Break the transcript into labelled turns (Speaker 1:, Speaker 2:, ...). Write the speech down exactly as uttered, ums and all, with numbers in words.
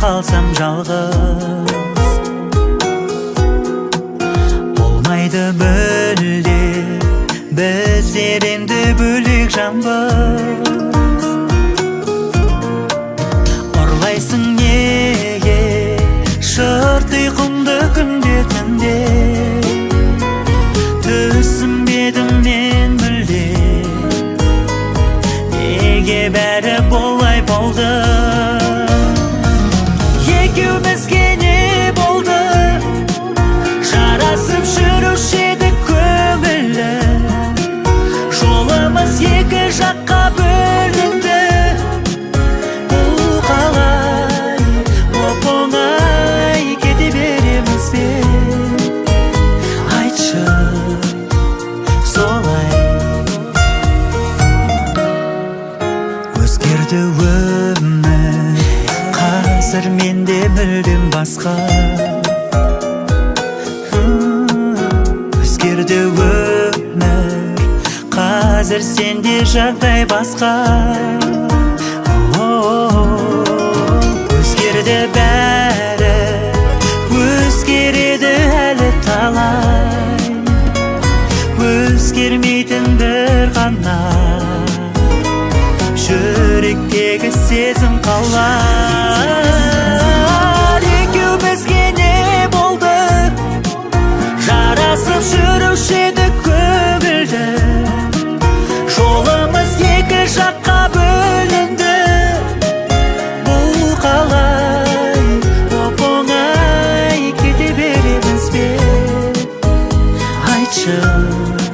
Speaker 1: қалсам жалғыз. Болмайды мүлде біздер енді бөлек жанбыз. Ұрлайсың неге шырт ұйқымды күнде түнде, түсінбедім мен мүлде неге бәрі болай болды. Екеумізге не болды? Жарасып жүруші едік көңілі, жолымыз екі жаққа бөлінді. Бұл қалай оп-оңай кете береміз бе? Айтшы, солай. Өзгерді өмір, қазір менде мүлдем басқа. Өзгерді өмір, қазір сенде жағдай басқа. Өзгерді бәрі, өзгереді әлі талай. Өзгермейтін бір ғана жүректегі сезім қалар. Екеумізге не болды? Жарасып жүруші едік көңілді, жолымыз екі жаққа бөлінді. Бұл қалай оп-оңай кете береміз бе? Айтшы,